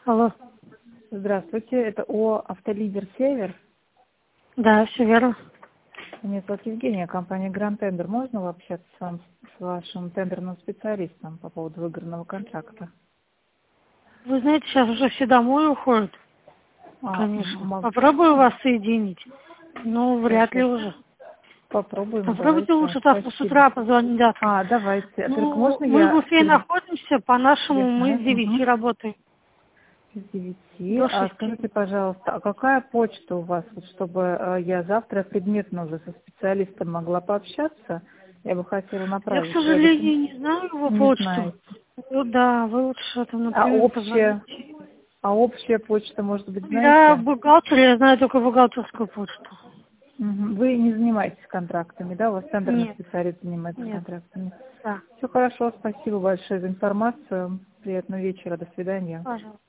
Алло. Здравствуйте, это ООО «Автолидер Север». Да, все верно. Меня зовут Евгения, компания Grand Tender. Можно общаться с вашим тендерным специалистом по поводу выигранного контракта? Вы знаете, сейчас уже все домой уходят, конечно. Попробую вас соединить. Ну, вряд ли уже. Попробуем, Попробуйте давайте. лучше завтра с утра позвонить. Да. Давайте. Только Ну, можно мы в я... Уфе находимся, по-нашему мы с 9 Угу. работаем. С 9. До А 6. скажите, пожалуйста, а какая почта у вас, вот, чтобы я завтра предметно уже со специалистом могла пообщаться? Я бы хотела Я, к направить свои сожалению, документы. не знаю его Не почту. знаете. Ну да, вы лучше там А напрямую общая, позвоните. а общая почта, может быть, Я знаете? бухгалтер, я знаю только бухгалтерскую почту. Вы не занимаетесь контрактами, да? У вас тендерный Нет, специалист занимается нет, контрактами. да, Все хорошо, спасибо большое за информацию. Приятного вечера, до свидания. пожалуйста.